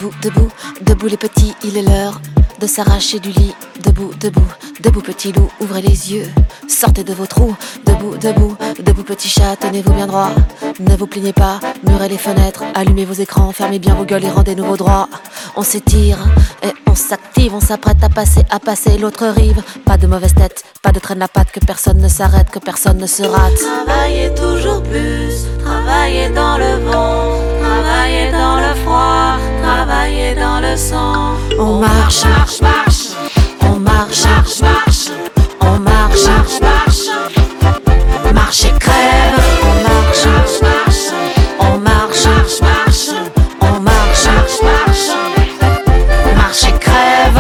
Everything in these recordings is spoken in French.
Debout, debout, debout les petits, il est l'heure de s'arracher du lit. Debout, debout, debout petit loup, ouvrez les yeux, sortez de vos trous. Debout, debout, debout petit chat, tenez-vous bien droit. Ne vous plaignez pas, murez les fenêtres, allumez vos écrans, fermez bien vos gueules et rendez-nous vos droits. On s'étire et on s'active, on s'apprête à passer l'autre rive. Pas de mauvaise tête, pas de traîne la patte, que personne ne s'arrête, que personne ne se rate. Travailler toujours plus, travailler dans le vent, travailler dans le froid, travailler dans le sang. On marche, marche, marche, on marche, marche, marche, on marche, marche, marche, marche et crève. On marche, marche, marche, on marche, marche, marche, on marche, marche, marche. marche et crève.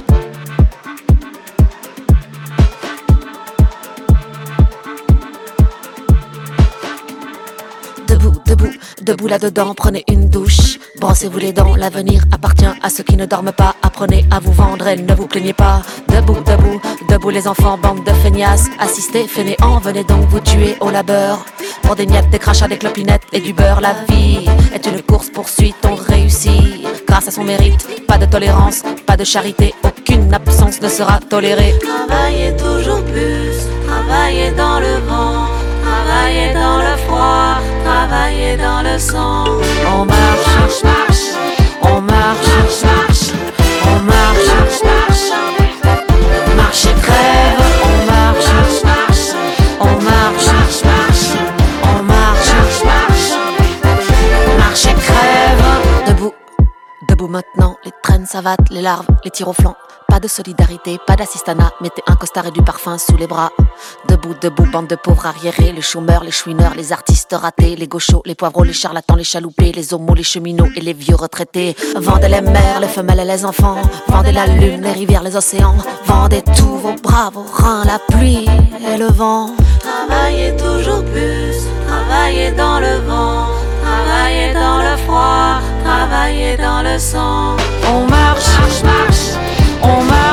Debout, debout, debout là-dedans, prenez une douche. Brossez-vous les dents, l'avenir appartient à ceux qui ne dorment pas. Apprenez à vous vendre et ne vous plaignez pas. Debout, debout, debout les enfants, bande de feignasses. Assistez, fainéants, venez donc vous tuer au labeur. Pour des miettes, des crachats, des clopinettes et du beurre. La vie est une course-poursuite, on réussit grâce à son mérite. Pas de tolérance, pas de charité, aucune absence ne sera tolérée. Travailler toujours plus, travailler dans le vent, travailler dans le froid, travailler dans le sang. On marche, Marche, marche, on marche, marche, on marche, marche, marche, marche et crève. On marche, marche, marche, on marche, marche, marche, on marche, marche. marche et crève. Debout, debout maintenant, les traînes savates, les larves, les tirs au flanc. Pas de solidarité, pas d'assistanat, mettez un costard et du parfum sous les bras. Debout, debout, bande de pauvres arriérés, les chômeurs, les chouineurs, les artistes ratés, les gauchos, les poivreaux, les charlatans, les chaloupés, les homos, les cheminots et les vieux retraités. Vendez les mères, les femelles et les enfants, vendez la lune, les rivières, les océans, vendez tous vos bras, vos reins, la pluie et le vent. Travailler toujours plus, travailler dans le vent, travailler dans le froid, travailler dans le sang. On marche, Marche, marche, on marche.